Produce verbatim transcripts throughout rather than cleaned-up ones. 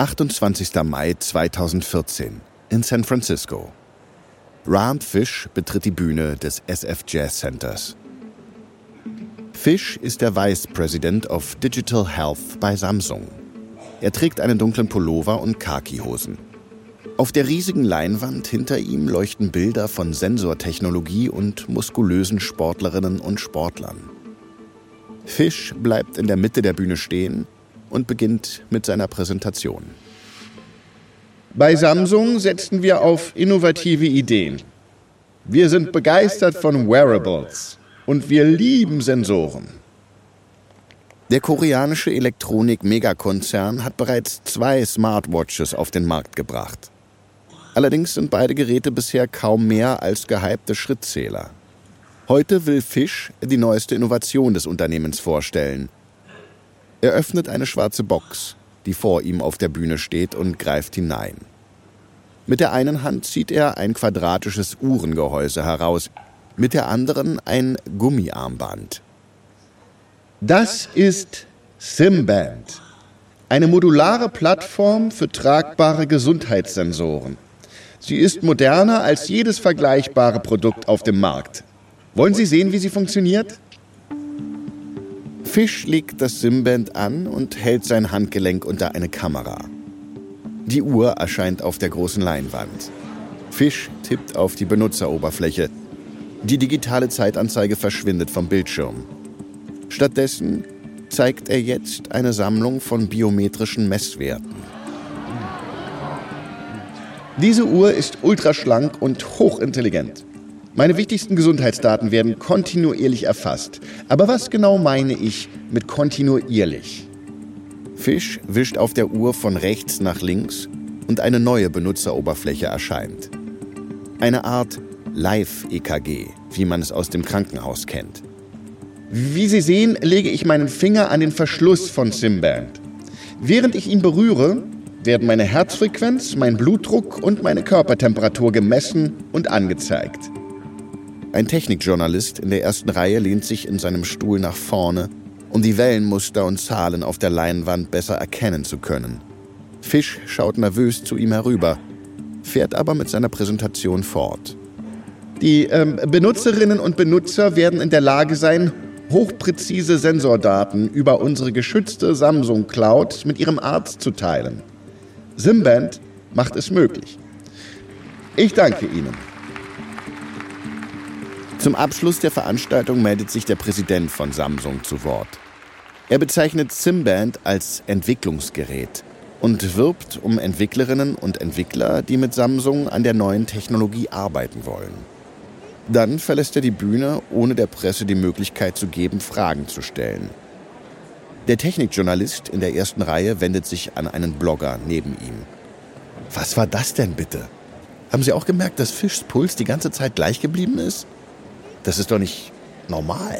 achtundzwanzigster Mai zweitausendvierzehn in San Francisco. Rahm Fish betritt die Bühne des S F Jazz Centers. Fish ist der Vice President of Digital Health bei Samsung. Er trägt einen dunklen Pullover und Khaki-Hosen. Auf der riesigen Leinwand hinter ihm leuchten Bilder von Sensortechnologie und muskulösen Sportlerinnen und Sportlern. Fish bleibt in der Mitte der Bühne stehen und beginnt mit seiner Präsentation. Bei Samsung setzen wir auf innovative Ideen. Wir sind begeistert von Wearables und wir lieben Sensoren. Der koreanische Elektronik-Megakonzern hat bereits zwei Smartwatches auf den Markt gebracht. Allerdings sind beide Geräte bisher kaum mehr als gehypte Schrittzähler. Heute will Fish die neueste Innovation des Unternehmens vorstellen. Er öffnet eine schwarze Box, die vor ihm auf der Bühne steht, und greift hinein. Mit der einen Hand zieht er ein quadratisches Uhrengehäuse heraus, mit der anderen ein Gummiarmband. Das ist Simband, eine modulare Plattform für tragbare Gesundheitssensoren. Sie ist moderner als jedes vergleichbare Produkt auf dem Markt. Wollen Sie sehen, wie sie funktioniert? Fish legt das Simband an und hält sein Handgelenk unter eine Kamera. Die Uhr erscheint auf der großen Leinwand. Fish tippt auf die Benutzeroberfläche. Die digitale Zeitanzeige verschwindet vom Bildschirm. Stattdessen zeigt er jetzt eine Sammlung von biometrischen Messwerten. Diese Uhr ist ultraschlank und hochintelligent. Meine wichtigsten Gesundheitsdaten werden kontinuierlich erfasst. Aber was genau meine ich mit kontinuierlich? Fish wischt auf der Uhr von rechts nach links und eine neue Benutzeroberfläche erscheint. Eine Art Live-E K G, wie man es aus dem Krankenhaus kennt. Wie Sie sehen, lege ich meinen Finger an den Verschluss von Simband. Während ich ihn berühre, werden meine Herzfrequenz, mein Blutdruck und meine Körpertemperatur gemessen und angezeigt. Ein Technikjournalist in der ersten Reihe lehnt sich in seinem Stuhl nach vorne, um die Wellenmuster und Zahlen auf der Leinwand besser erkennen zu können. Fish schaut nervös zu ihm herüber, fährt aber mit seiner Präsentation fort. Die ähm, Benutzerinnen und Benutzer werden in der Lage sein, hochpräzise Sensordaten über unsere geschützte Samsung Cloud mit ihrem Arzt zu teilen. Simband macht es möglich. Ich danke Ihnen. Zum Abschluss der Veranstaltung meldet sich der Präsident von Samsung zu Wort. Er bezeichnet Simband als Entwicklungsgerät und wirbt um Entwicklerinnen und Entwickler, die mit Samsung an der neuen Technologie arbeiten wollen. Dann verlässt er die Bühne, ohne der Presse die Möglichkeit zu geben, Fragen zu stellen. Der Technikjournalist in der ersten Reihe wendet sich an einen Blogger neben ihm. Was war das denn bitte? Haben Sie auch gemerkt, dass Fishs Puls die ganze Zeit gleich geblieben ist? Das ist doch nicht normal.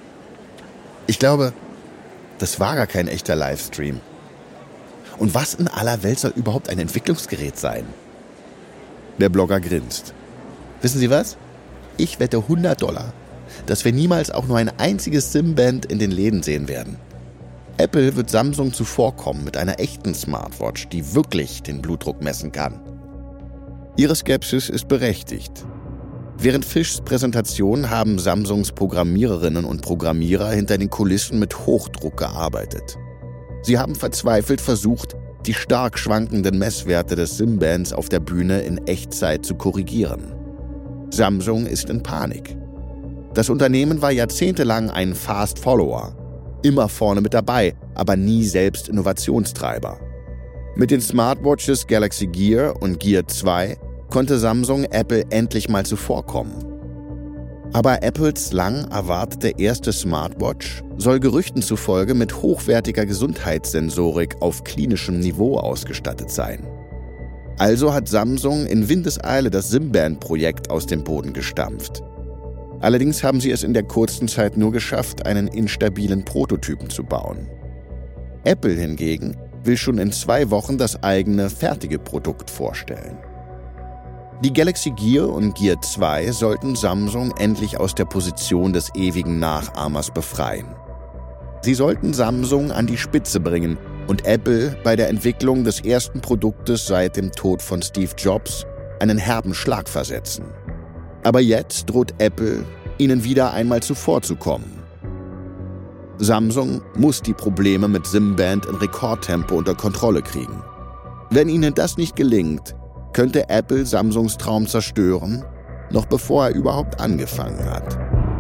Ich glaube, das war gar kein echter Livestream. Und was in aller Welt soll überhaupt ein Entwicklungsgerät sein? Der Blogger grinst. Wissen Sie was? Ich wette hundert Dollar, dass wir niemals auch nur ein einziges Simband in den Läden sehen werden. Apple wird Samsung zuvorkommen mit einer echten Smartwatch, die wirklich den Blutdruck messen kann. Ihre Skepsis ist berechtigt. Während Fishs Präsentation haben Samsungs Programmiererinnen und Programmierer hinter den Kulissen mit Hochdruck gearbeitet. Sie haben verzweifelt versucht, die stark schwankenden Messwerte des Simbands auf der Bühne in Echtzeit zu korrigieren. Samsung ist in Panik. Das Unternehmen war jahrzehntelang ein Fast Follower. Immer vorne mit dabei, aber nie selbst Innovationstreiber. Mit den Smartwatches Galaxy Gear und Gear zwei konnte Samsung Apple endlich mal zuvorkommen. Aber Apples lang erwartete erste Smartwatch soll Gerüchten zufolge mit hochwertiger Gesundheitssensorik auf klinischem Niveau ausgestattet sein. Also hat Samsung in Windeseile das Simband-Projekt aus dem Boden gestampft. Allerdings haben sie es in der kurzen Zeit nur geschafft, einen instabilen Prototypen zu bauen. Apple hingegen will schon in zwei Wochen das eigene, fertige Produkt vorstellen. Die Galaxy Gear und Gear zwei sollten Samsung endlich aus der Position des ewigen Nachahmers befreien. Sie sollten Samsung an die Spitze bringen und Apple bei der Entwicklung des ersten Produktes seit dem Tod von Steve Jobs einen herben Schlag versetzen. Aber jetzt droht Apple, ihnen wieder einmal zuvorzukommen. Samsung muss die Probleme mit Simband in Rekordtempo unter Kontrolle kriegen. Wenn ihnen das nicht gelingt, könnte Apple Samsungs Traum zerstören, noch bevor er überhaupt angefangen hat.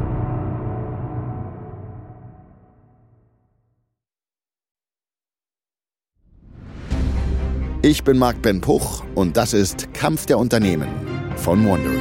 Ich bin Marc Ben Puch und das ist Kampf der Unternehmen von Wondery.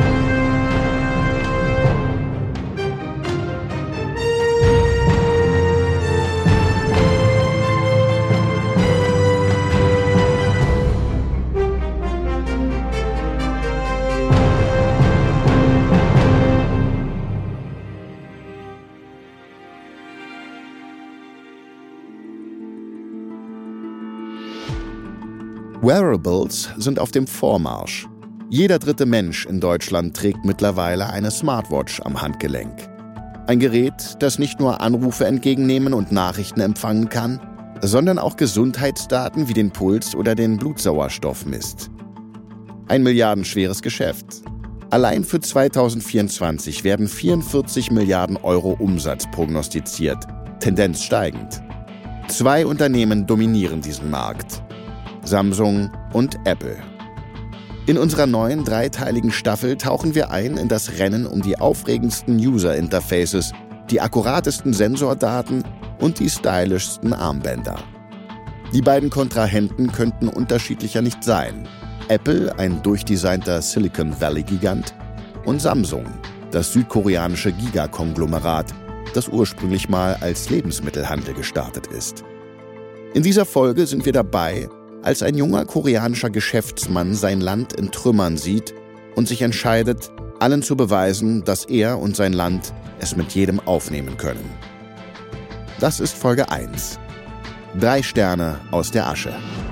Wearables sind auf dem Vormarsch. Jeder dritte Mensch in Deutschland trägt mittlerweile eine Smartwatch am Handgelenk. Ein Gerät, das nicht nur Anrufe entgegennehmen und Nachrichten empfangen kann, sondern auch Gesundheitsdaten wie den Puls oder den Blutsauerstoff misst. Ein milliardenschweres Geschäft. Allein für zweitausendvierundzwanzig werden vierundvierzig Milliarden Euro Umsatz prognostiziert, Tendenz steigend. Zwei Unternehmen dominieren diesen Markt: Samsung und Apple. In unserer neuen dreiteiligen Staffel tauchen wir ein in das Rennen um die aufregendsten User-Interfaces, die akkuratesten Sensordaten und die stylischsten Armbänder. Die beiden Kontrahenten könnten unterschiedlicher nicht sein. Apple, ein durchdesignter Silicon Valley-Gigant, und Samsung, das südkoreanische Gigakonglomerat, das ursprünglich mal als Lebensmittelhandel gestartet ist. In dieser Folge sind wir dabei, als ein junger koreanischer Geschäftsmann sein Land in Trümmern sieht und sich entscheidet, allen zu beweisen, dass er und sein Land es mit jedem aufnehmen können. Das ist Folge eins. Drei Sterne aus der Asche.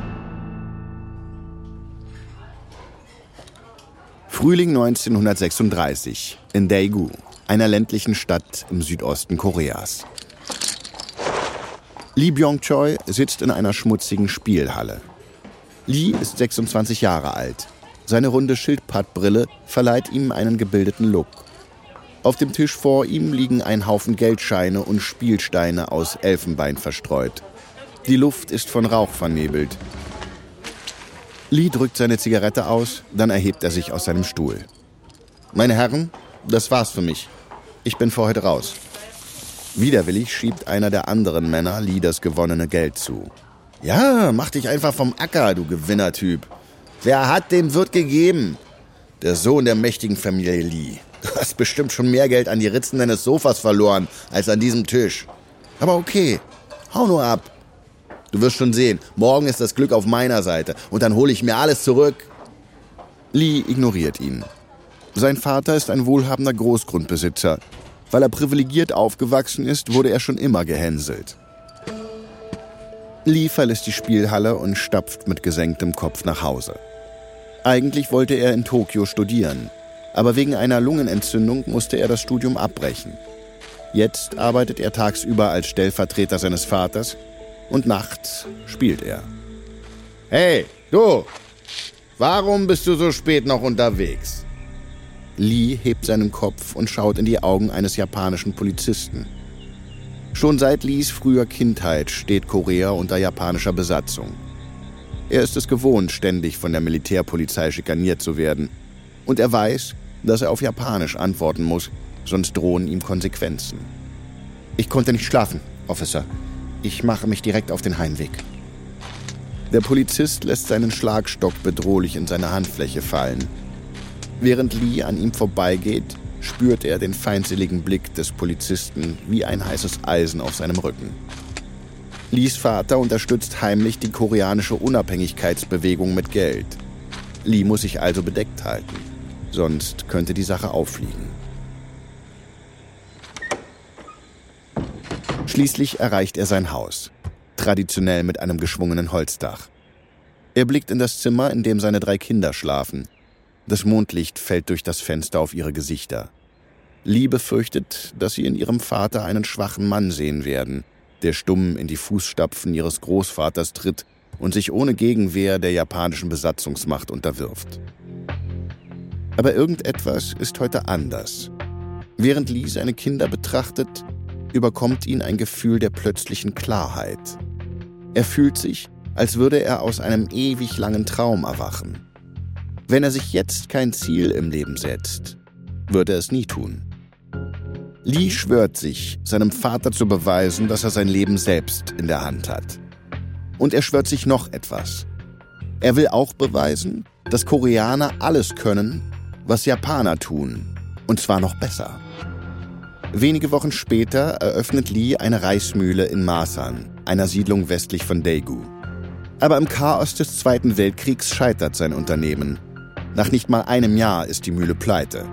Frühling neunzehnhundertsechsunddreißig in Daegu, einer ländlichen Stadt im Südosten Koreas. Lee Byung-choi sitzt in einer schmutzigen Spielhalle. Lee ist sechsundzwanzig Jahre alt. Seine runde Schildpattbrille verleiht ihm einen gebildeten Look. Auf dem Tisch vor ihm liegen ein Haufen Geldscheine und Spielsteine aus Elfenbein verstreut. Die Luft ist von Rauch vernebelt. Lee drückt seine Zigarette aus, dann erhebt er sich aus seinem Stuhl. »Meine Herren, das war's für mich. Ich bin für heute raus.« Widerwillig schiebt einer der anderen Männer Lee das gewonnene Geld zu. »Ja, mach dich einfach vom Acker, du Gewinnertyp. Wer hat, dem wird gegeben. Der Sohn der mächtigen Familie Lee. Du hast bestimmt schon mehr Geld an die Ritzen deines Sofas verloren, als an diesem Tisch. Aber okay, hau nur ab. Du wirst schon sehen, morgen ist das Glück auf meiner Seite und dann hole ich mir alles zurück.« Lee ignoriert ihn. Sein Vater ist ein wohlhabender Großgrundbesitzer. Weil er privilegiert aufgewachsen ist, wurde er schon immer gehänselt. Lee verlässt die Spielhalle und stapft mit gesenktem Kopf nach Hause. Eigentlich wollte er in Tokio studieren, aber wegen einer Lungenentzündung musste er das Studium abbrechen. Jetzt arbeitet er tagsüber als Stellvertreter seines Vaters und nachts spielt er. »Hey, du! Warum bist du so spät noch unterwegs?« Lee hebt seinen Kopf und schaut in die Augen eines japanischen Polizisten. Schon seit Lees früher Kindheit steht Korea unter japanischer Besatzung. Er ist es gewohnt, ständig von der Militärpolizei schikaniert zu werden. Und er weiß, dass er auf Japanisch antworten muss, sonst drohen ihm Konsequenzen. »Ich konnte nicht schlafen, Officer. Ich mache mich direkt auf den Heimweg.« Der Polizist lässt seinen Schlagstock bedrohlich in seine Handfläche fallen. Während Lee an ihm vorbeigeht, spürt er den feindseligen Blick des Polizisten wie ein heißes Eisen auf seinem Rücken. Lees Vater unterstützt heimlich die koreanische Unabhängigkeitsbewegung mit Geld. Lee muss sich also bedeckt halten, sonst könnte die Sache auffliegen. Schließlich erreicht er sein Haus, traditionell mit einem geschwungenen Holzdach. Er blickt in das Zimmer, in dem seine drei Kinder schlafen. Das Mondlicht fällt durch das Fenster auf ihre Gesichter. Lee befürchtet, dass sie in ihrem Vater einen schwachen Mann sehen werden, der stumm in die Fußstapfen ihres Großvaters tritt und sich ohne Gegenwehr der japanischen Besatzungsmacht unterwirft. Aber irgendetwas ist heute anders. Während Lee seine Kinder betrachtet, überkommt ihn ein Gefühl der plötzlichen Klarheit. Er fühlt sich, als würde er aus einem ewig langen Traum erwachen. Wenn er sich jetzt kein Ziel im Leben setzt, würde er es nie tun. Lee schwört sich, seinem Vater zu beweisen, dass er sein Leben selbst in der Hand hat. Und er schwört sich noch etwas. Er will auch beweisen, dass Koreaner alles können, was Japaner tun, und zwar noch besser. Wenige Wochen später eröffnet Lee eine Reismühle in Masan, einer Siedlung westlich von Daegu. Aber im Chaos des Zweiten Weltkriegs scheitert sein Unternehmen. Nach nicht mal einem Jahr ist die Mühle pleite.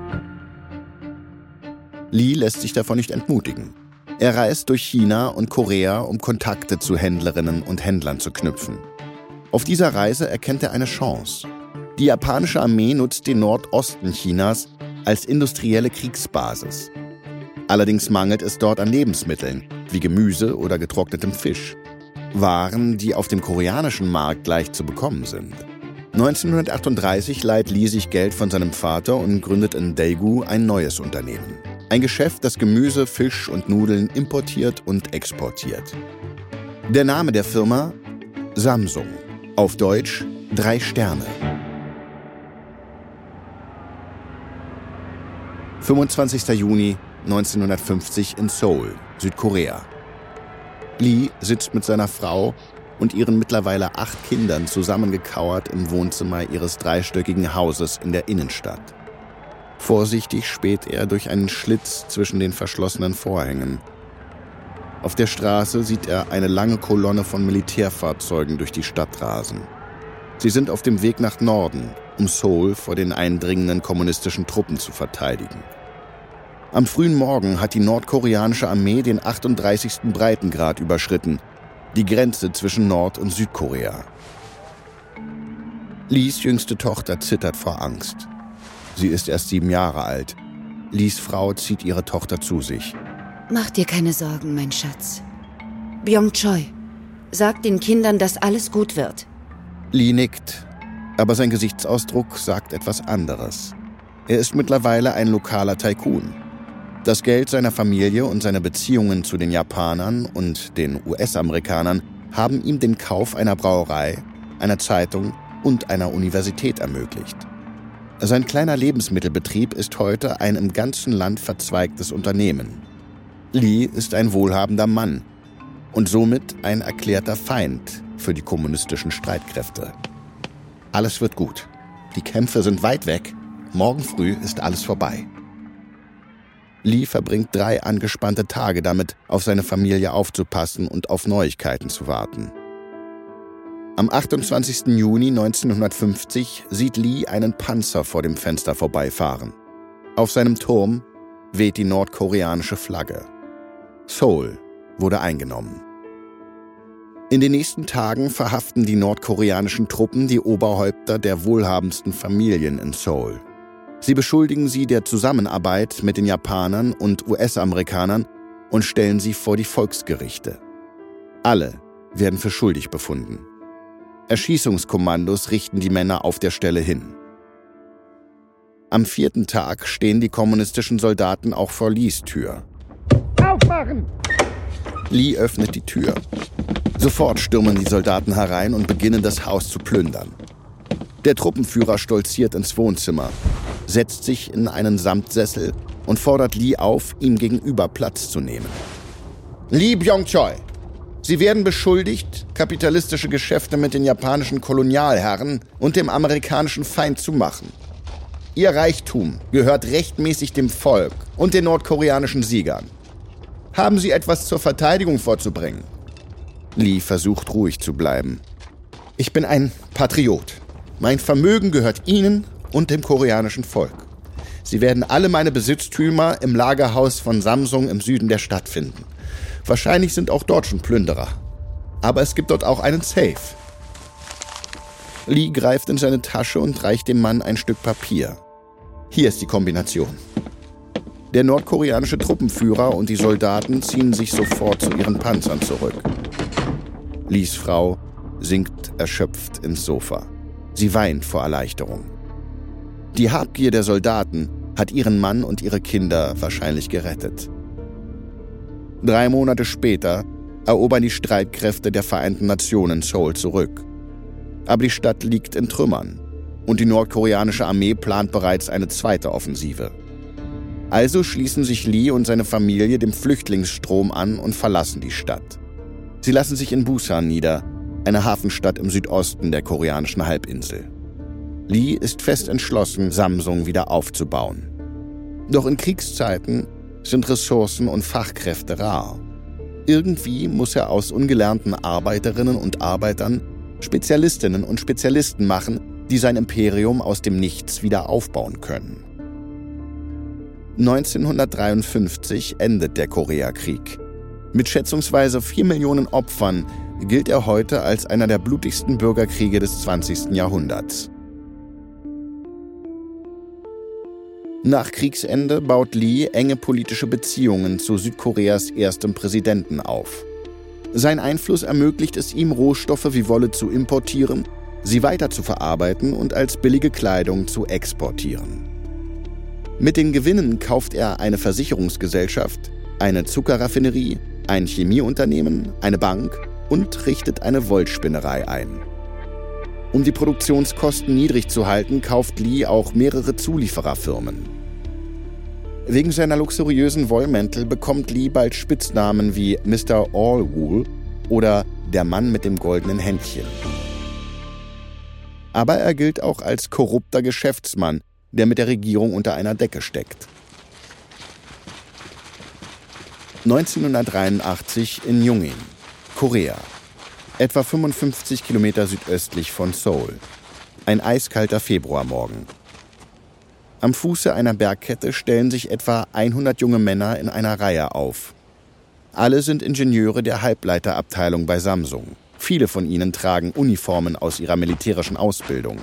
Lee lässt sich davon nicht entmutigen. Er reist durch China und Korea, um Kontakte zu Händlerinnen und Händlern zu knüpfen. Auf dieser Reise erkennt er eine Chance. Die japanische Armee nutzt den Nordosten Chinas als industrielle Kriegsbasis. Allerdings mangelt es dort an Lebensmitteln, wie Gemüse oder getrocknetem Fisch. Waren, die auf dem koreanischen Markt leicht zu bekommen sind. neunzehnhundertachtunddreißig leiht Lee sich Geld von seinem Vater und gründet in Daegu ein neues Unternehmen. Ein Geschäft, das Gemüse, Fisch und Nudeln importiert und exportiert. Der Name der Firma? Samsung. Auf Deutsch drei Sterne. fünfundzwanzigster Juni neunzehnhundertfünfzig in Seoul, Südkorea. Lee sitzt mit seiner Frau und ihren mittlerweile acht Kindern zusammengekauert im Wohnzimmer ihres dreistöckigen Hauses in der Innenstadt. Vorsichtig späht er durch einen Schlitz zwischen den verschlossenen Vorhängen. Auf der Straße sieht er eine lange Kolonne von Militärfahrzeugen durch die Stadt rasen. Sie sind auf dem Weg nach Norden, um Seoul vor den eindringenden kommunistischen Truppen zu verteidigen. Am frühen Morgen hat die nordkoreanische Armee den achtunddreißigsten Breitengrad überschritten, die Grenze zwischen Nord- und Südkorea. Lees jüngste Tochter zittert vor Angst. Sie ist erst sieben Jahre alt. Lees Frau zieht ihre Tochter zu sich. Mach dir keine Sorgen, mein Schatz. Byung-Choi, sag den Kindern, dass alles gut wird. Lee nickt, aber sein Gesichtsausdruck sagt etwas anderes. Er ist mittlerweile ein lokaler Tycoon. Das Geld seiner Familie und seine Beziehungen zu den Japanern und den U S-Amerikanern haben ihm den Kauf einer Brauerei, einer Zeitung und einer Universität ermöglicht. Sein kleiner Lebensmittelbetrieb ist heute ein im ganzen Land verzweigtes Unternehmen. Lee ist ein wohlhabender Mann und somit ein erklärter Feind für die kommunistischen Streitkräfte. Alles wird gut. Die Kämpfe sind weit weg. Morgen früh ist alles vorbei. Lee verbringt drei angespannte Tage damit, auf seine Familie aufzupassen und auf Neuigkeiten zu warten. Am achtundzwanzigsten Juni neunzehnhundertfünfzig sieht Lee einen Panzer vor dem Fenster vorbeifahren. Auf seinem Turm weht die nordkoreanische Flagge. Seoul wurde eingenommen. In den nächsten Tagen verhaften die nordkoreanischen Truppen die Oberhäupter der wohlhabendsten Familien in Seoul. Sie beschuldigen sie der Zusammenarbeit mit den Japanern und U S-Amerikanern und stellen sie vor die Volksgerichte. Alle werden für schuldig befunden. Erschießungskommandos richten die Männer auf der Stelle hin. Am vierten Tag stehen die kommunistischen Soldaten auch vor Lees Tür. Aufmachen! Lee öffnet die Tür. Sofort stürmen die Soldaten herein und beginnen, das Haus zu plündern. Der Truppenführer stolziert ins Wohnzimmer, setzt sich in einen Samtsessel und fordert Lee auf, ihm gegenüber Platz zu nehmen. Lee Byung-Choi, Sie werden beschuldigt, kapitalistische Geschäfte mit den japanischen Kolonialherren und dem amerikanischen Feind zu machen. Ihr Reichtum gehört rechtmäßig dem Volk und den nordkoreanischen Siegern. Haben Sie etwas zur Verteidigung vorzubringen? Lee versucht ruhig zu bleiben. Ich bin ein Patriot. Mein Vermögen gehört Ihnen und dem koreanischen Volk. Sie werden alle meine Besitztümer im Lagerhaus von Samsung im Süden der Stadt finden. Wahrscheinlich sind auch dort schon Plünderer. Aber es gibt dort auch einen Safe. Lee greift in seine Tasche und reicht dem Mann ein Stück Papier. Hier ist die Kombination. Der nordkoreanische Truppenführer und die Soldaten ziehen sich sofort zu ihren Panzern zurück. Lees Frau sinkt erschöpft ins Sofa. Sie weint vor Erleichterung. Die Habgier der Soldaten hat ihren Mann und ihre Kinder wahrscheinlich gerettet. Drei Monate später erobern die Streitkräfte der Vereinten Nationen Seoul zurück. Aber die Stadt liegt in Trümmern und die nordkoreanische Armee plant bereits eine zweite Offensive. Also schließen sich Lee und seine Familie dem Flüchtlingsstrom an und verlassen die Stadt. Sie lassen sich in Busan nieder, eine Hafenstadt im Südosten der koreanischen Halbinsel. Lee ist fest entschlossen, Samsung wieder aufzubauen. Doch in Kriegszeiten sind Ressourcen und Fachkräfte rar. Irgendwie muss er aus ungelernten Arbeiterinnen und Arbeitern Spezialistinnen und Spezialisten machen, die sein Imperium aus dem Nichts wieder aufbauen können. neunzehnhundertdreiundfünfzig endet der Koreakrieg. Mit schätzungsweise vier Millionen Opfern gilt er heute als einer der blutigsten Bürgerkriege des zwanzigsten Jahrhunderts. Nach Kriegsende baut Lee enge politische Beziehungen zu Südkoreas erstem Präsidenten auf. Sein Einfluss ermöglicht es ihm, Rohstoffe wie Wolle zu importieren, sie weiter zu verarbeiten und als billige Kleidung zu exportieren. Mit den Gewinnen kauft er eine Versicherungsgesellschaft, eine Zuckerraffinerie, ein Chemieunternehmen, eine Bank und richtet eine Wollspinnerei ein. Um die Produktionskosten niedrig zu halten, kauft Lee auch mehrere Zuliefererfirmen. Wegen seiner luxuriösen Wollmäntel bekommt Lee bald Spitznamen wie Mister Allwool oder der Mann mit dem goldenen Händchen. Aber er gilt auch als korrupter Geschäftsmann, der mit der Regierung unter einer Decke steckt. neunzehnhundertdreiundachtzig in Yongin, Korea. Etwa fünfundfünfzig Kilometer südöstlich von Seoul. Ein eiskalter Februarmorgen. Am Fuße einer Bergkette stellen sich etwa hundert junge Männer in einer Reihe auf. Alle sind Ingenieure der Halbleiterabteilung bei Samsung. Viele von ihnen tragen Uniformen aus ihrer militärischen Ausbildung.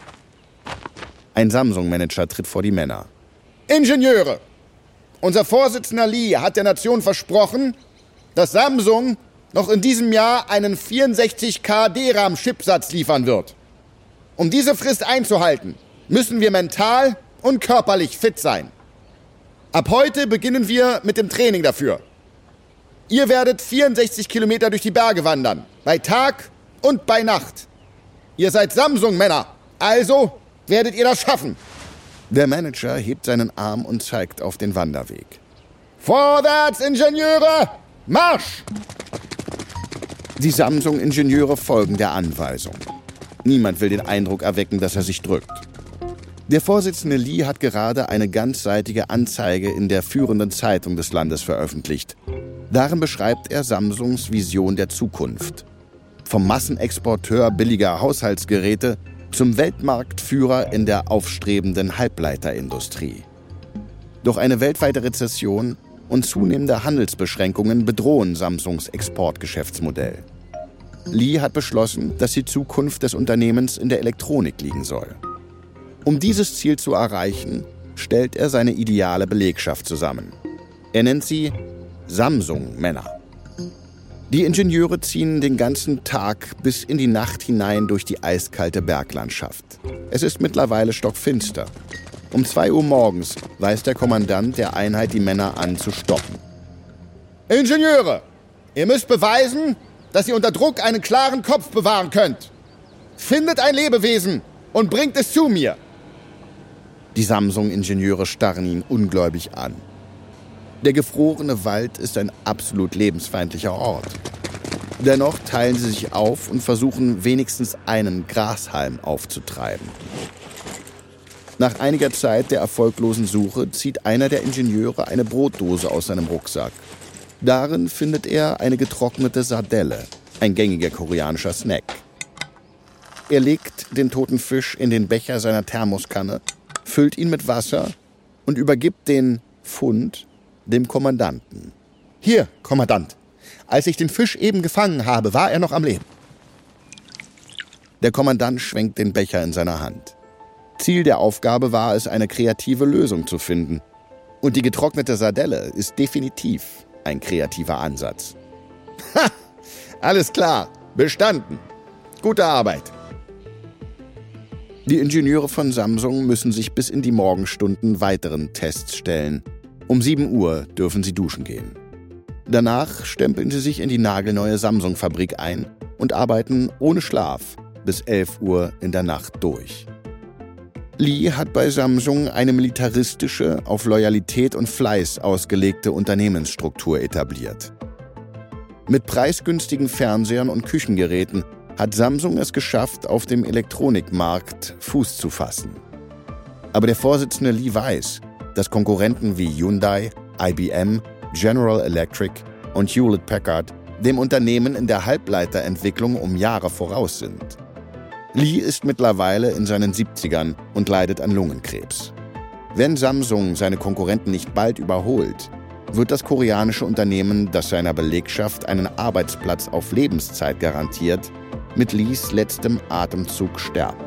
Ein Samsung-Manager tritt vor die Männer. Ingenieure! Unser Vorsitzender Lee hat der Nation versprochen, dass Samsung noch in diesem Jahr einen vierundsechzig K D RAM-Chipsatz liefern wird. Um diese Frist einzuhalten, müssen wir mental und körperlich fit sein. Ab heute beginnen wir mit dem Training dafür. Ihr werdet vierundsechzig Kilometer durch die Berge wandern, bei Tag und bei Nacht. Ihr seid Samsung-Männer, also werdet ihr das schaffen. Der Manager hebt seinen Arm und zeigt auf den Wanderweg. Vorwärts, Ingenieure! Marsch! Die Samsung-Ingenieure folgen der Anweisung. Niemand will den Eindruck erwecken, dass er sich drückt. Der Vorsitzende Lee hat gerade eine ganzseitige Anzeige in der führenden Zeitung des Landes veröffentlicht. Darin beschreibt er Samsungs Vision der Zukunft. Vom Massenexporteur billiger Haushaltsgeräte zum Weltmarktführer in der aufstrebenden Halbleiterindustrie. Doch eine weltweite Rezession und zunehmende Handelsbeschränkungen bedrohen Samsungs Exportgeschäftsmodell. Lee hat beschlossen, dass die Zukunft des Unternehmens in der Elektronik liegen soll. Um dieses Ziel zu erreichen, stellt er seine ideale Belegschaft zusammen. Er nennt sie Samsung-Männer. Die Ingenieure ziehen den ganzen Tag bis in die Nacht hinein durch die eiskalte Berglandschaft. Es ist mittlerweile stockfinster. Um zwei Uhr morgens weist der Kommandant der Einheit die Männer an, zu stoppen. Ingenieure, ihr müsst beweisen, dass ihr unter Druck einen klaren Kopf bewahren könnt. Findet ein Lebewesen und bringt es zu mir. Die Samsung-Ingenieure starren ihn ungläubig an. Der gefrorene Wald ist ein absolut lebensfeindlicher Ort. Dennoch teilen sie sich auf und versuchen wenigstens einen Grashalm aufzutreiben. Nach einiger Zeit der erfolglosen Suche zieht einer der Ingenieure eine Brotdose aus seinem Rucksack. Darin findet er eine getrocknete Sardelle, ein gängiger koreanischer Snack. Er legt den toten Fisch in den Becher seiner Thermoskanne, füllt ihn mit Wasser und übergibt den Fund dem Kommandanten. Hier, Kommandant. Als ich den Fisch eben gefangen habe, war er noch am Leben. Der Kommandant schwenkt den Becher in seiner Hand. Ziel der Aufgabe war es, eine kreative Lösung zu finden. Und die getrocknete Sardelle ist definitiv ein kreativer Ansatz. Ha! Alles klar, bestanden. Gute Arbeit. Die Ingenieure von Samsung müssen sich bis in die Morgenstunden weiteren Tests stellen. Um sieben Uhr dürfen sie duschen gehen. Danach stempeln sie sich in die nagelneue Samsung-Fabrik ein und arbeiten ohne Schlaf bis elf Uhr in der Nacht durch. Lee hat bei Samsung eine militaristische, auf Loyalität und Fleiß ausgelegte Unternehmensstruktur etabliert. Mit preisgünstigen Fernsehern und Küchengeräten hat Samsung es geschafft, auf dem Elektronikmarkt Fuß zu fassen. Aber der Vorsitzende Lee weiß, dass Konkurrenten wie Hyundai, I B M, General Electric und Hewlett-Packard dem Unternehmen in der Halbleiterentwicklung um Jahre voraus sind. Lee ist mittlerweile in seinen siebzigern und leidet an Lungenkrebs. Wenn Samsung seine Konkurrenten nicht bald überholt, wird das koreanische Unternehmen, das seiner Belegschaft einen Arbeitsplatz auf Lebenszeit garantiert, mit Lees letztem Atemzug sterben.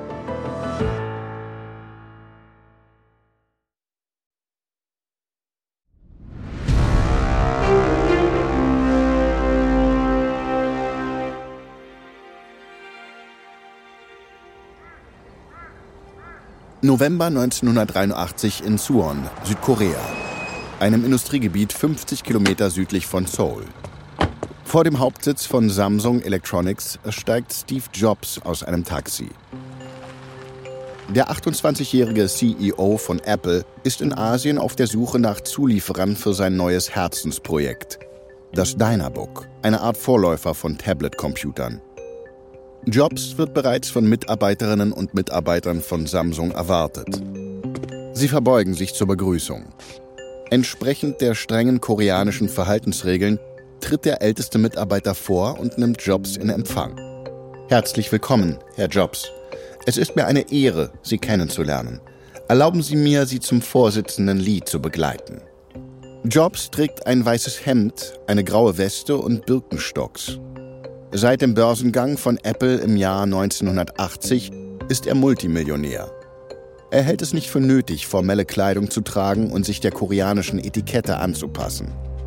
November neunzehnhundertdreiundachtzig in Suwon, Südkorea, einem Industriegebiet fünfzig Kilometer südlich von Seoul. Vor dem Hauptsitz von Samsung Electronics steigt Steve Jobs aus einem Taxi. Der achtundzwanzigjährige C E O von Apple ist in Asien auf der Suche nach Zulieferern für sein neues Herzensprojekt, das Dynabook, eine Art Vorläufer von Tablet-Computern. Jobs wird bereits von Mitarbeiterinnen und Mitarbeitern von Samsung erwartet. Sie verbeugen sich zur Begrüßung. Entsprechend der strengen koreanischen Verhaltensregeln tritt der älteste Mitarbeiter vor und nimmt Jobs in Empfang. Herzlich willkommen, Herr Jobs. Es ist mir eine Ehre, Sie kennenzulernen. Erlauben Sie mir, Sie zum Vorsitzenden Lee zu begleiten. Jobs trägt ein weißes Hemd, eine graue Weste und Birkenstocks. Seit dem Börsengang von Apple im Jahr neunzehnhundertachtzig ist er Multimillionär. Er hält es nicht für nötig, formelle Kleidung zu tragen und sich der koreanischen Etikette anzupassen.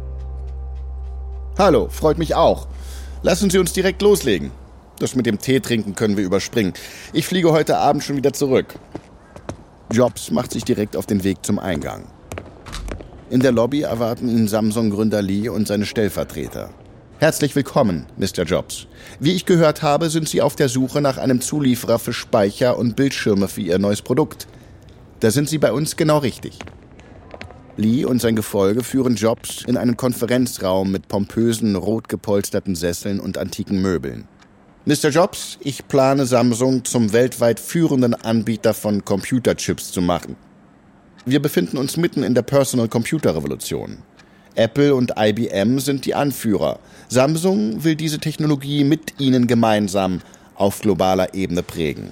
Hallo, freut mich auch. Lassen Sie uns direkt loslegen. Das mit dem Tee trinken können wir überspringen. Ich fliege heute Abend schon wieder zurück. Jobs macht sich direkt auf den Weg zum Eingang. In der Lobby erwarten ihn Samsung-Gründer Lee und seine Stellvertreter. Herzlich willkommen, Mister Jobs. Wie ich gehört habe, sind Sie auf der Suche nach einem Zulieferer für Speicher und Bildschirme für Ihr neues Produkt. Da sind Sie bei uns genau richtig. Lee und sein Gefolge führen Jobs in einen Konferenzraum mit pompösen, rot gepolsterten Sesseln und antiken Möbeln. Mister Jobs, ich plane Samsung zum weltweit führenden Anbieter von Computerchips zu machen. Wir befinden uns mitten in der Personal-Computer-Revolution. Apple und I B M sind die Anführer. Samsung will diese Technologie mit ihnen gemeinsam auf globaler Ebene prägen.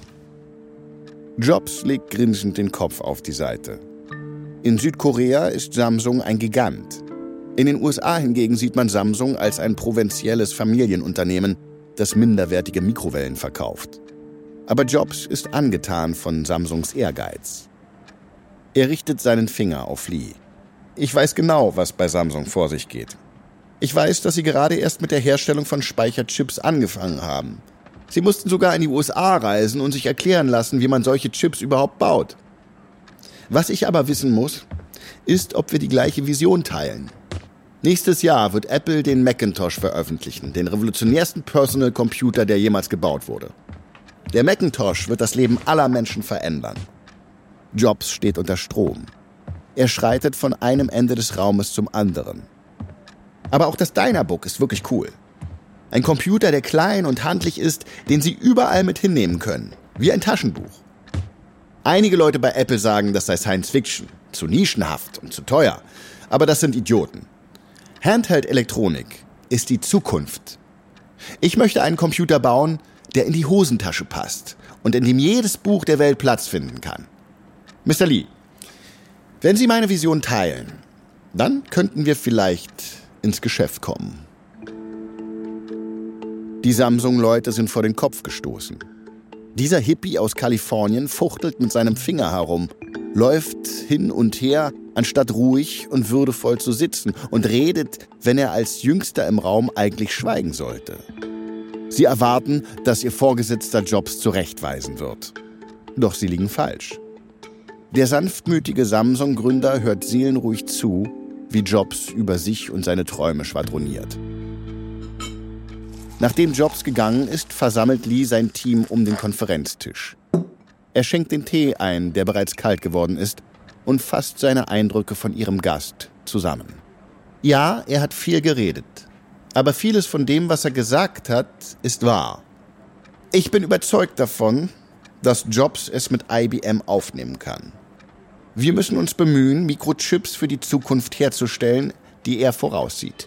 Jobs legt grinsend den Kopf auf die Seite. In Südkorea ist Samsung ein Gigant. In den U S A hingegen sieht man Samsung als ein provinzielles Familienunternehmen, das minderwertige Mikrowellen verkauft. Aber Jobs ist angetan von Samsungs Ehrgeiz. Er richtet seinen Finger auf Lee. Ich weiß genau, was bei Samsung vor sich geht. Ich weiß, dass Sie gerade erst mit der Herstellung von Speicherchips angefangen haben. Sie mussten sogar in die U S A reisen und sich erklären lassen, wie man solche Chips überhaupt baut. Was ich aber wissen muss, ist, ob wir die gleiche Vision teilen. Nächstes Jahr wird Apple den Macintosh veröffentlichen, den revolutionärsten Personal Computer, der jemals gebaut wurde. Der Macintosh wird das Leben aller Menschen verändern. Jobs steht unter Strom. Er schreitet von einem Ende des Raumes zum anderen. Aber auch das Dynabook ist wirklich cool. Ein Computer, der klein und handlich ist, den Sie überall mit hinnehmen können. Wie ein Taschenbuch. Einige Leute bei Apple sagen, das sei Science Fiction, zu nischenhaft und zu teuer. Aber das sind Idioten. Handheld-Elektronik ist die Zukunft. Ich möchte einen Computer bauen, der in die Hosentasche passt und in dem jedes Buch der Welt Platz finden kann. Mister Lee, wenn Sie meine Vision teilen, dann könnten wir vielleicht ins Geschäft kommen. Die Samsung-Leute sind vor den Kopf gestoßen. Dieser Hippie aus Kalifornien fuchtelt mit seinem Finger herum, läuft hin und her anstatt ruhig und würdevoll zu sitzen, und redet, wenn er als Jüngster im Raum eigentlich schweigen sollte. Sie erwarten, dass ihr Vorgesetzter Jobs zurechtweisen wird. Doch sie liegen falsch. Der sanftmütige Samsung-Gründer hört seelenruhig zu, wie Jobs über sich und seine Träume schwadroniert. Nachdem Jobs gegangen ist, versammelt Lee sein Team um den Konferenztisch. Er schenkt den Tee ein, der bereits kalt geworden ist, und fasst seine Eindrücke von ihrem Gast zusammen. Ja, er hat viel geredet. Aber vieles von dem, was er gesagt hat, ist wahr. Ich bin überzeugt davon, dass Jobs es mit I B M aufnehmen kann. Wir müssen uns bemühen, Mikrochips für die Zukunft herzustellen, die er voraussieht.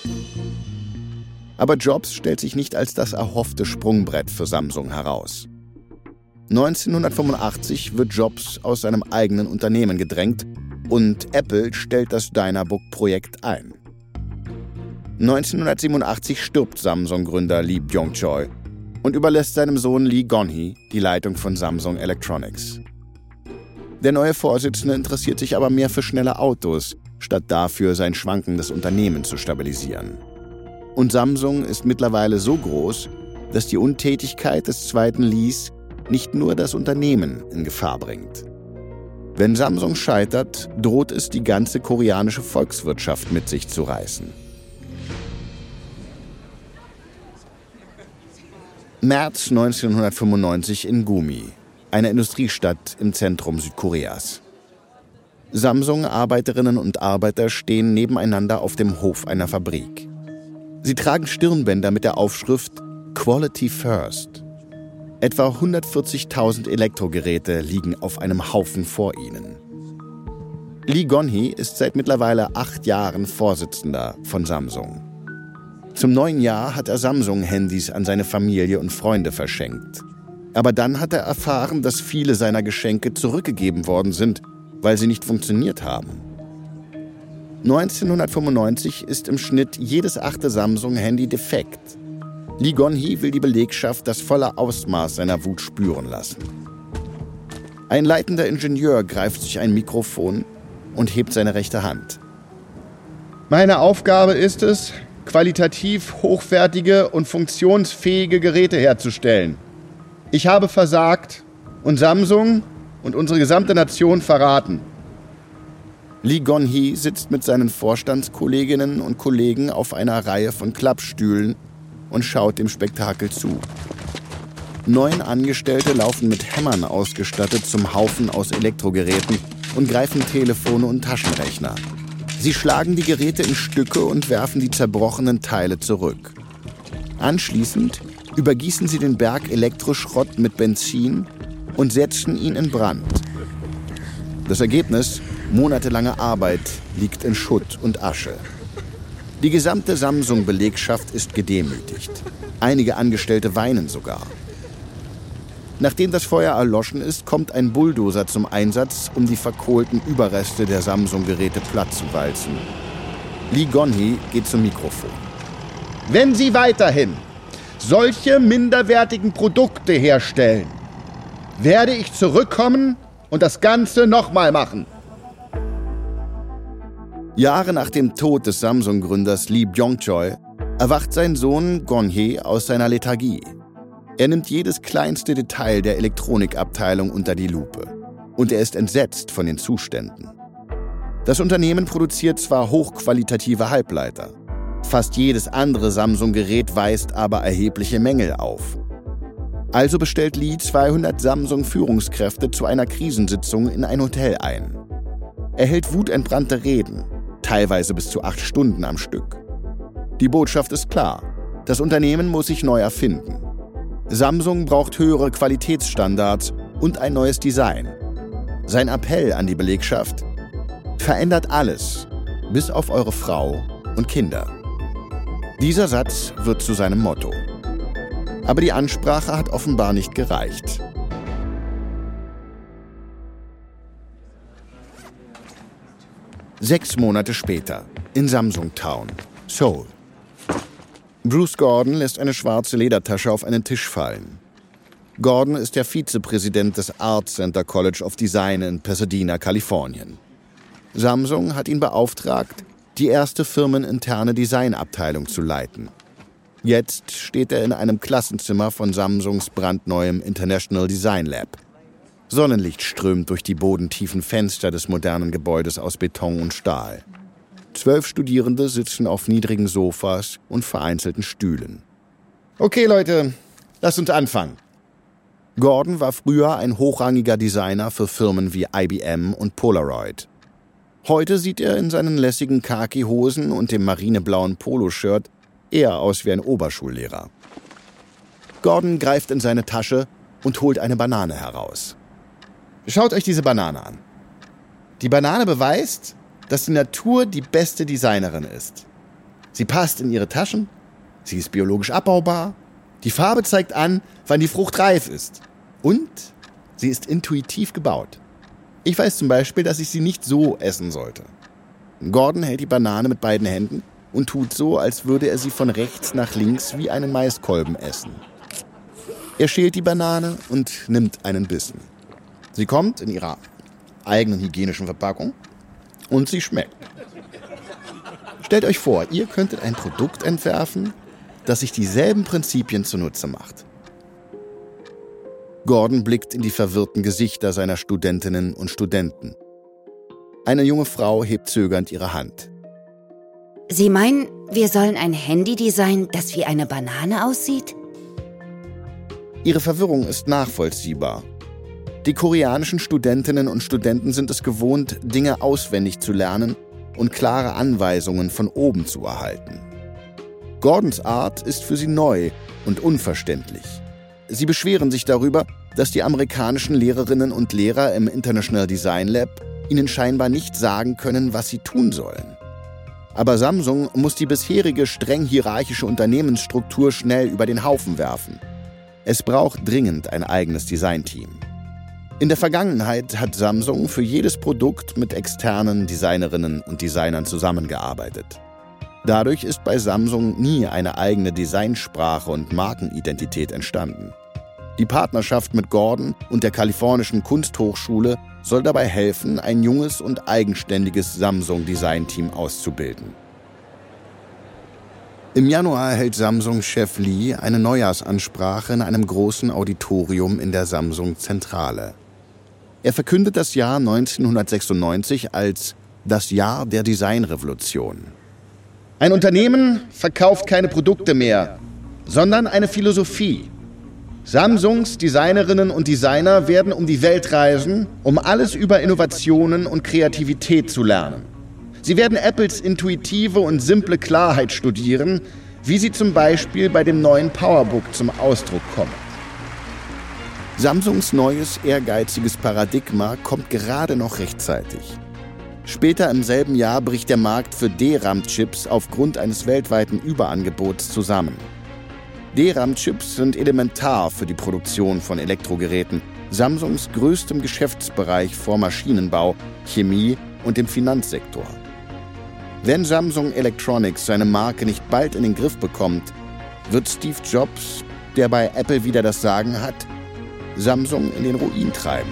Aber Jobs stellt sich nicht als das erhoffte Sprungbrett für Samsung heraus. neunzehnhundertfünfundachtzig wird Jobs aus seinem eigenen Unternehmen gedrängt und Apple stellt das Dynabook-Projekt ein. neunzehnhundertsiebenundachtzig stirbt Samsung-Gründer Lee Byung-chul und überlässt seinem Sohn Lee Gon-hee die Leitung von Samsung Electronics. Der neue Vorsitzende interessiert sich aber mehr für schnelle Autos, statt dafür sein schwankendes Unternehmen zu stabilisieren. Und Samsung ist mittlerweile so groß, dass die Untätigkeit des zweiten Lees nicht nur das Unternehmen in Gefahr bringt. Wenn Samsung scheitert, droht es, die ganze koreanische Volkswirtschaft mit sich zu reißen. März neunzehnhundertfünfundneunzig in Gumi, einer Industriestadt im Zentrum Südkoreas. Samsung-Arbeiterinnen und Arbeiter stehen nebeneinander auf dem Hof einer Fabrik. Sie tragen Stirnbänder mit der Aufschrift Quality First. Etwa hundertvierzigtausend Elektrogeräte liegen auf einem Haufen vor ihnen. Lee Gon-hee ist seit mittlerweile acht Jahren Vorsitzender von Samsung. Zum neuen Jahr hat er Samsung-Handys an seine Familie und Freunde verschenkt. Aber dann hat er erfahren, dass viele seiner Geschenke zurückgegeben worden sind, weil sie nicht funktioniert haben. neunzehnhundertfünfundneunzig ist im Schnitt jedes achte Samsung-Handy defekt. Lee Gon-hee will die Belegschaft das volle Ausmaß seiner Wut spüren lassen. Ein leitender Ingenieur greift sich ein Mikrofon und hebt seine rechte Hand. Meine Aufgabe ist es, qualitativ hochwertige und funktionsfähige Geräte herzustellen. Ich habe versagt und Samsung und unsere gesamte Nation verraten. Lee Gon-hee sitzt mit seinen Vorstandskolleginnen und Kollegen auf einer Reihe von Klappstühlen und schaut dem Spektakel zu. Neun Angestellte laufen mit Hämmern ausgestattet zum Haufen aus Elektrogeräten und greifen Telefone und Taschenrechner. Sie schlagen die Geräte in Stücke und werfen die zerbrochenen Teile zurück. Anschließend übergießen sie den Berg Elektroschrott mit Benzin und setzen ihn in Brand. Das Ergebnis, monatelange Arbeit, liegt in Schutt und Asche. Die gesamte Samsung-Belegschaft ist gedemütigt. Einige Angestellte weinen sogar. Nachdem das Feuer erloschen ist, kommt ein Bulldozer zum Einsatz, um die verkohlten Überreste der Samsung-Geräte platt zu walzen. Lee Gon-hee geht zum Mikrofon. Wenn Sie weiterhin solche minderwertigen Produkte herstellen, werde ich zurückkommen und das Ganze nochmal machen. Jahre nach dem Tod des Samsung-Gründers Lee Byung-chul erwacht sein Sohn Gon-hee aus seiner Lethargie. Er nimmt jedes kleinste Detail der Elektronikabteilung unter die Lupe. Und er ist entsetzt von den Zuständen. Das Unternehmen produziert zwar hochqualitative Halbleiter. Fast jedes andere Samsung-Gerät weist aber erhebliche Mängel auf. Also bestellt Lee zweihundert Samsung-Führungskräfte zu einer Krisensitzung in ein Hotel ein. Er hält wutentbrannte Reden, teilweise bis zu acht Stunden am Stück. Die Botschaft ist klar: Das Unternehmen muss sich neu erfinden. Samsung braucht höhere Qualitätsstandards und ein neues Design. Sein Appell an die Belegschaft: Verändert alles, bis auf eure Frau und Kinder. Dieser Satz wird zu seinem Motto. Aber die Ansprache hat offenbar nicht gereicht. Sechs Monate später, in Samsung Town, Seoul. Bruce Gordon lässt eine schwarze Ledertasche auf einen Tisch fallen. Gordon ist der Vizepräsident des Art Center College of Design in Pasadena, Kalifornien. Samsung hat ihn beauftragt, die erste firmeninterne Designabteilung zu leiten. Jetzt steht er in einem Klassenzimmer von Samsungs brandneuem International Design Lab. Sonnenlicht strömt durch die bodentiefen Fenster des modernen Gebäudes aus Beton und Stahl. Zwölf Studierende sitzen auf niedrigen Sofas und vereinzelten Stühlen. Okay, Leute, lasst uns anfangen. Gordon war früher ein hochrangiger Designer für Firmen wie I B M und Polaroid. Heute sieht er in seinen lässigen Khaki-Hosen und dem marineblauen Poloshirt eher aus wie ein Oberschullehrer. Gordon greift in seine Tasche und holt eine Banane heraus. Schaut euch diese Banane an. Die Banane beweist, dass die Natur die beste Designerin ist. Sie passt in ihre Taschen, sie ist biologisch abbaubar, die Farbe zeigt an, wann die Frucht reif ist. Und sie ist intuitiv gebaut. Ich weiß zum Beispiel, dass ich sie nicht so essen sollte. Gordon hält die Banane mit beiden Händen und tut so, als würde er sie von rechts nach links wie einen Maiskolben essen. Er schält die Banane und nimmt einen Bissen. Sie kommt in ihrer eigenen hygienischen Verpackung und sie schmeckt. Stellt euch vor, ihr könntet ein Produkt entwerfen, das sich dieselben Prinzipien zunutze macht. Gordon blickt in die verwirrten Gesichter seiner Studentinnen und Studenten. Eine junge Frau hebt zögernd ihre Hand. Sie meinen, wir sollen ein Handy designen, das wie eine Banane aussieht? Ihre Verwirrung ist nachvollziehbar. Die koreanischen Studentinnen und Studenten sind es gewohnt, Dinge auswendig zu lernen und klare Anweisungen von oben zu erhalten. Gordons Art ist für sie neu und unverständlich. Sie beschweren sich darüber, dass die amerikanischen Lehrerinnen und Lehrer im International Design Lab ihnen scheinbar nicht sagen können, was sie tun sollen. Aber Samsung muss die bisherige streng hierarchische Unternehmensstruktur schnell über den Haufen werfen. Es braucht dringend ein eigenes Designteam. In der Vergangenheit hat Samsung für jedes Produkt mit externen Designerinnen und Designern zusammengearbeitet. Dadurch ist bei Samsung nie eine eigene Designsprache und Markenidentität entstanden. Die Partnerschaft mit Gordon und der Kalifornischen Kunsthochschule soll dabei helfen, ein junges und eigenständiges Samsung-Designteam auszubilden. Im Januar hält Samsung-Chef Lee eine Neujahrsansprache in einem großen Auditorium in der Samsung-Zentrale. Er verkündet das Jahr neunzehnhundertsechsundneunzig als das Jahr der Designrevolution. Ein Unternehmen verkauft keine Produkte mehr, sondern eine Philosophie. Samsungs Designerinnen und Designer werden um die Welt reisen, um alles über Innovationen und Kreativität zu lernen. Sie werden Apples intuitive und simple Klarheit studieren, wie sie zum Beispiel bei dem neuen PowerBook zum Ausdruck kommt. Samsungs neues, ehrgeiziges Paradigma kommt gerade noch rechtzeitig. Später im selben Jahr bricht der Markt für D RAM-Chips aufgrund eines weltweiten Überangebots zusammen. D RAM-Chips sind elementar für die Produktion von Elektrogeräten, Samsungs größtem Geschäftsbereich vor Maschinenbau, Chemie und dem Finanzsektor. Wenn Samsung Electronics seine Marke nicht bald in den Griff bekommt, wird Steve Jobs, der bei Apple wieder das Sagen hat, Samsung in den Ruin treiben.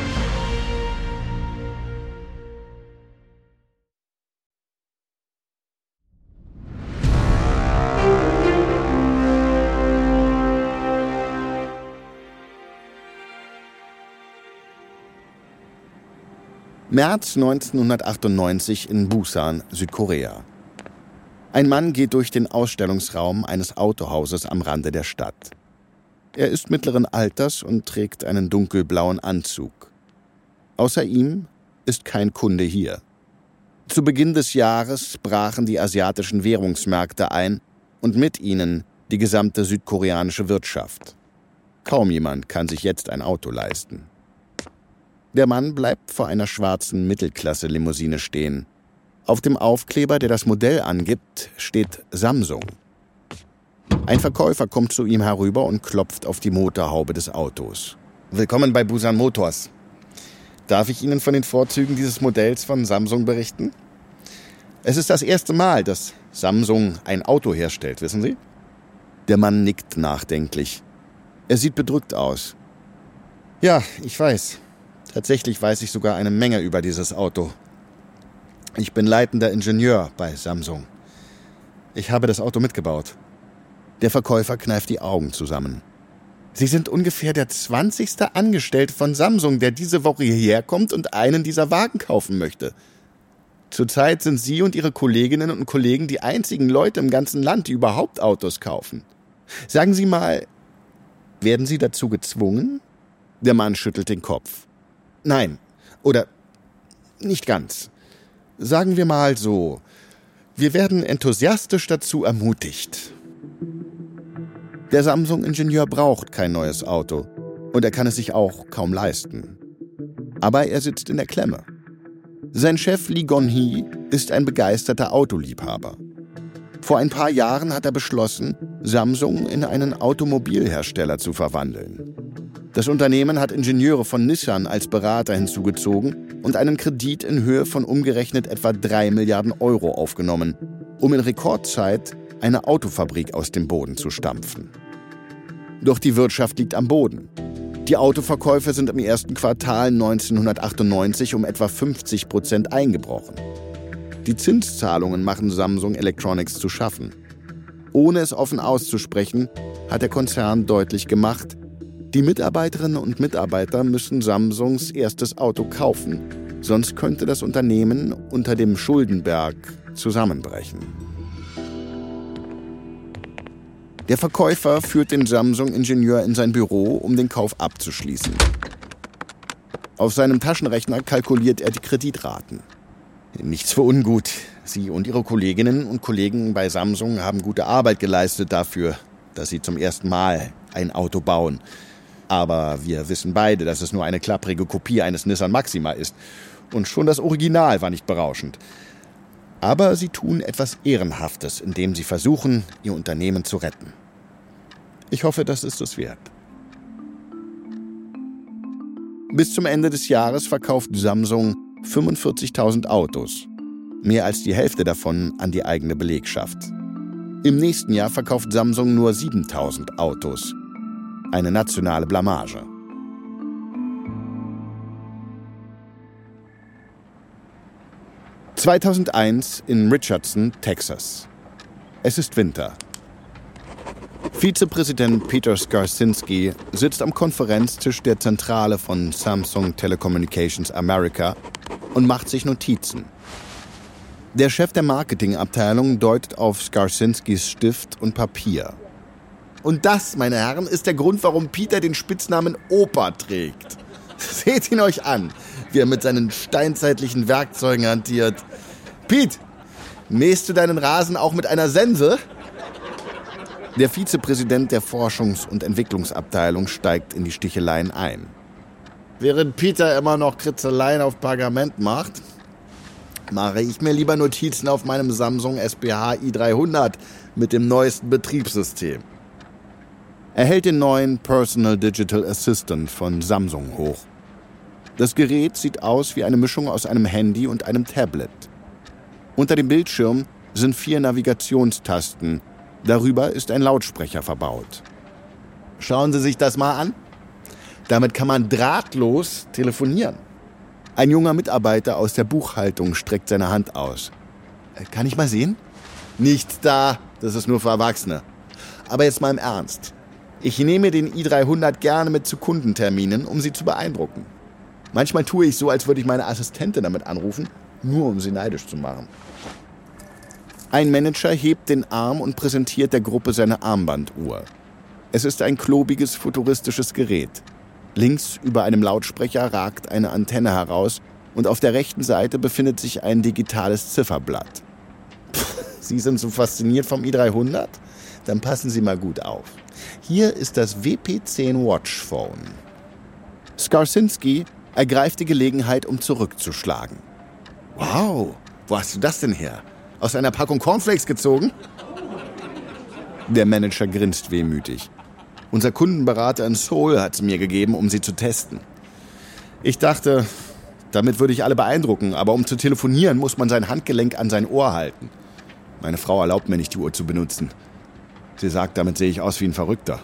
März neunzehnhundertachtundneunzig in Busan, Südkorea. Ein Mann geht durch den Ausstellungsraum eines Autohauses am Rande der Stadt. Er ist mittleren Alters und trägt einen dunkelblauen Anzug. Außer ihm ist kein Kunde hier. Zu Beginn des Jahres brachen die asiatischen Währungsmärkte ein und mit ihnen die gesamte südkoreanische Wirtschaft. Kaum jemand kann sich jetzt ein Auto leisten. Der Mann bleibt vor einer schwarzen Mittelklasse-Limousine stehen. Auf dem Aufkleber, der das Modell angibt, steht Samsung. Ein Verkäufer kommt zu ihm herüber und klopft auf die Motorhaube des Autos. Willkommen bei Busan Motors. Darf ich Ihnen von den Vorzügen dieses Modells von Samsung berichten? Es ist das erste Mal, dass Samsung ein Auto herstellt, wissen Sie? Der Mann nickt nachdenklich. Er sieht bedrückt aus. Ja, ich weiß. Tatsächlich weiß ich sogar eine Menge über dieses Auto. Ich bin leitender Ingenieur bei Samsung. Ich habe das Auto mitgebaut. Der Verkäufer kneift die Augen zusammen. Sie sind ungefähr der zwanzigste Angestellte von Samsung, der diese Woche hierher kommt und einen dieser Wagen kaufen möchte. Zurzeit sind Sie und Ihre Kolleginnen und Kollegen die einzigen Leute im ganzen Land, die überhaupt Autos kaufen. Sagen Sie mal, werden Sie dazu gezwungen? Der Mann schüttelt den Kopf. Nein, oder nicht ganz. Sagen wir mal so, wir werden enthusiastisch dazu ermutigt. Der Samsung-Ingenieur braucht kein neues Auto und er kann es sich auch kaum leisten. Aber er sitzt in der Klemme. Sein Chef Lee Gon-hee ist ein begeisterter Autoliebhaber. Vor ein paar Jahren hat er beschlossen, Samsung in einen Automobilhersteller zu verwandeln. Das Unternehmen hat Ingenieure von Nissan als Berater hinzugezogen und einen Kredit in Höhe von umgerechnet etwa drei Milliarden Euro aufgenommen, um in Rekordzeit eine Autofabrik aus dem Boden zu stampfen. Doch die Wirtschaft liegt am Boden. Die Autoverkäufe sind im ersten Quartal neunzehnhundertachtundneunzig um etwa fünfzig Prozent eingebrochen. Die Zinszahlungen machen Samsung Electronics zu schaffen. Ohne es offen auszusprechen, hat der Konzern deutlich gemacht, die Mitarbeiterinnen und Mitarbeiter müssen Samsungs erstes Auto kaufen, sonst könnte das Unternehmen unter dem Schuldenberg zusammenbrechen. Der Verkäufer führt den Samsung-Ingenieur in sein Büro, um den Kauf abzuschließen. Auf seinem Taschenrechner kalkuliert er die Kreditraten. Nichts für ungut. Sie und Ihre Kolleginnen und Kollegen bei Samsung haben gute Arbeit geleistet dafür, dass Sie zum ersten Mal ein Auto bauen. Aber wir wissen beide, dass es nur eine klapprige Kopie eines Nissan Maxima ist. Und schon das Original war nicht berauschend. Aber Sie tun etwas Ehrenhaftes, indem Sie versuchen, Ihr Unternehmen zu retten. Ich hoffe, das ist es wert. Bis zum Ende des Jahres verkauft Samsung fünfundvierzigtausend Autos. Mehr als die Hälfte davon an die eigene Belegschaft. Im nächsten Jahr verkauft Samsung nur siebentausend Autos. Eine nationale Blamage. zweitausendeins in Richardson, Texas. Es ist Winter. Vizepräsident Peter Skarsinski sitzt am Konferenztisch der Zentrale von Samsung Telecommunications America und macht sich Notizen. Der Chef der Marketingabteilung deutet auf Skarsinskis Stift und Papier. Und das, meine Herren, ist der Grund, warum Peter den Spitznamen Opa trägt. Seht ihn euch an, wie er mit seinen steinzeitlichen Werkzeugen hantiert. Pete, mähst du deinen Rasen auch mit einer Sense? Der Vizepräsident der Forschungs- und Entwicklungsabteilung steigt in die Sticheleien ein. Während Peter immer noch Kritzeleien auf Pergament macht, mache ich mir lieber Notizen auf meinem Samsung S P H i dreihundert mit dem neuesten Betriebssystem. Er hält den neuen Personal Digital Assistant von Samsung hoch. Das Gerät sieht aus wie eine Mischung aus einem Handy und einem Tablet. Unter dem Bildschirm sind vier Navigationstasten. Darüber ist ein Lautsprecher verbaut. Schauen Sie sich das mal an. Damit kann man drahtlos telefonieren. Ein junger Mitarbeiter aus der Buchhaltung streckt seine Hand aus. Kann ich mal sehen? Nichts da, das ist nur für Erwachsene. Aber jetzt mal im Ernst. Ich nehme den i dreihundert gerne mit zu Kundenterminen, um sie zu beeindrucken. Manchmal tue ich so, als würde ich meine Assistentin damit anrufen, nur um sie neidisch zu machen. Ein Manager hebt den Arm und präsentiert der Gruppe seine Armbanduhr. Es ist ein klobiges, futuristisches Gerät. Links über einem Lautsprecher ragt eine Antenne heraus und auf der rechten Seite befindet sich ein digitales Zifferblatt. Pff, Sie sind so fasziniert vom i dreihundert? Dann passen Sie mal gut auf. Hier ist das W P zehn Watchphone. Skarsinski ergreift die Gelegenheit, um zurückzuschlagen. Wow, wo hast du das denn her? Aus einer Packung Cornflakes gezogen? Der Manager grinst wehmütig. Unser Kundenberater in Seoul hat es mir gegeben, um sie zu testen. Ich dachte, damit würde ich alle beeindrucken, aber um zu telefonieren, muss man sein Handgelenk an sein Ohr halten. Meine Frau erlaubt mir nicht, die Uhr zu benutzen. Sie sagt, damit sehe ich aus wie ein Verrückter.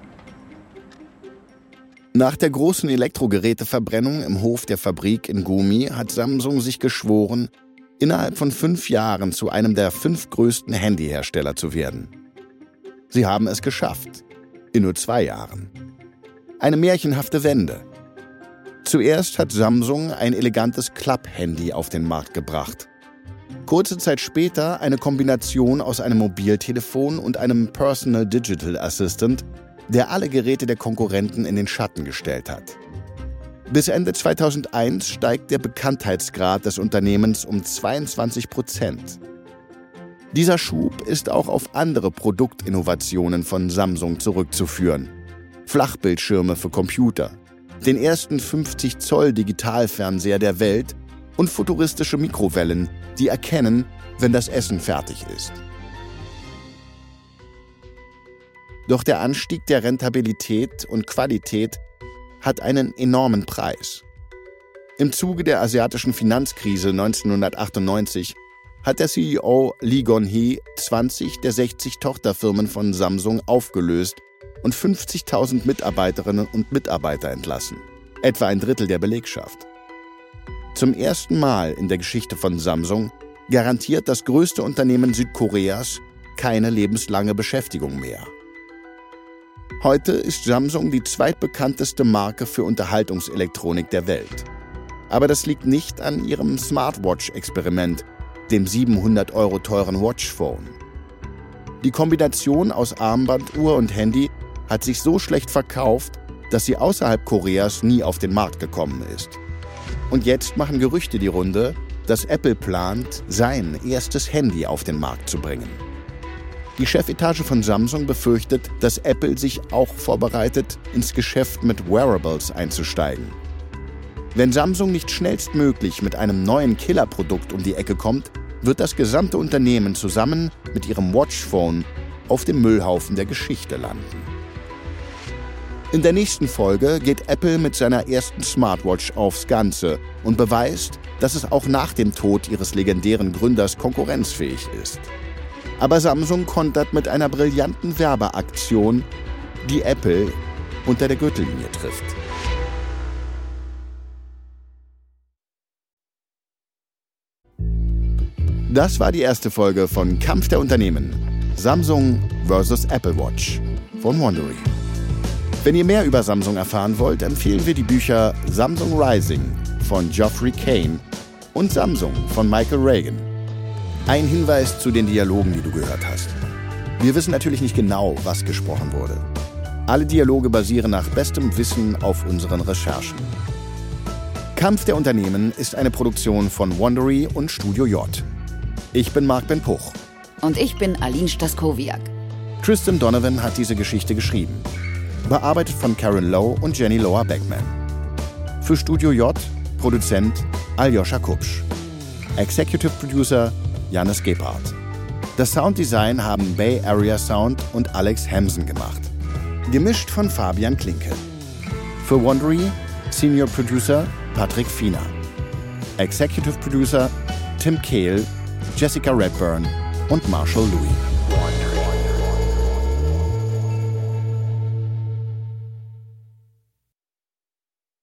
Nach der großen Elektrogeräteverbrennung im Hof der Fabrik in Gumi hat Samsung sich geschworen, innerhalb von fünf Jahren zu einem der fünf größten Handyhersteller zu werden. Sie haben es geschafft. In nur zwei Jahren. Eine märchenhafte Wende. Zuerst hat Samsung ein elegantes Klapp-Handy auf den Markt gebracht. Kurze Zeit später eine Kombination aus einem Mobiltelefon und einem Personal Digital Assistant, der alle Geräte der Konkurrenten in den Schatten gestellt hat. Bis Ende zweitausendeins steigt der Bekanntheitsgrad des Unternehmens um zweiundzwanzig Prozent. Dieser Schub ist auch auf andere Produktinnovationen von Samsung zurückzuführen. Flachbildschirme für Computer, den ersten fünfzig Zoll Digitalfernseher der Welt und futuristische Mikrowellen, die erkennen, wenn das Essen fertig ist. Doch der Anstieg der Rentabilität und Qualität hat einen enormen Preis. Im Zuge der asiatischen Finanzkrise neunzehnhundertachtundneunzig hat der C E O Lee Gon-hee zwanzig der sechzig Tochterfirmen von Samsung aufgelöst und fünfzigtausend Mitarbeiterinnen und Mitarbeiter entlassen, etwa ein Drittel der Belegschaft. Zum ersten Mal in der Geschichte von Samsung garantiert das größte Unternehmen Südkoreas keine lebenslange Beschäftigung mehr. Heute ist Samsung die zweitbekannteste Marke für Unterhaltungselektronik der Welt. Aber das liegt nicht an ihrem Smartwatch-Experiment, dem siebenhundert Euro teuren Watchphone. Die Kombination aus Armband, Uhr und Handy hat sich so schlecht verkauft, dass sie außerhalb Koreas nie auf den Markt gekommen ist. Und jetzt machen Gerüchte die Runde, dass Apple plant, sein erstes Handy auf den Markt zu bringen. Die Chefetage von Samsung befürchtet, dass Apple sich auch vorbereitet, ins Geschäft mit Wearables einzusteigen. Wenn Samsung nicht schnellstmöglich mit einem neuen Killerprodukt um die Ecke kommt, wird das gesamte Unternehmen zusammen mit ihrem Watchphone auf dem Müllhaufen der Geschichte landen. In der nächsten Folge geht Apple mit seiner ersten Smartwatch aufs Ganze und beweist, dass es auch nach dem Tod ihres legendären Gründers konkurrenzfähig ist. Aber Samsung kontert mit einer brillanten Werbeaktion, die Apple unter der Gürtellinie trifft. Das war die erste Folge von Kampf der Unternehmen. Samsung versus Apple Watch von Wondery. Wenn ihr mehr über Samsung erfahren wollt, empfehlen wir die Bücher Samsung Rising von Geoffrey Kane und Samsung von Michael Regan. Ein Hinweis zu den Dialogen, die du gehört hast. Wir wissen natürlich nicht genau, was gesprochen wurde. Alle Dialoge basieren nach bestem Wissen auf unseren Recherchen. Kampf der Unternehmen ist eine Produktion von Wondery und Studio J. Ich bin Marc Ben Puch. Und ich bin Aline Staskowiak. Tristan Donovan hat diese Geschichte geschrieben. Bearbeitet von Karen Lowe und Jenny Lower-Beckman. Für Studio J, Produzent Aljoscha Kupsch. Executive Producer Janis Gebhardt. Das Sounddesign haben Bay Area Sound und Alex Hamsen gemacht. Gemischt von Fabian Klinke. Für Wondery Senior Producer Patrick Fiener. Executive Producer Tim Kehl, Jessica Redburn und Marshall Louis.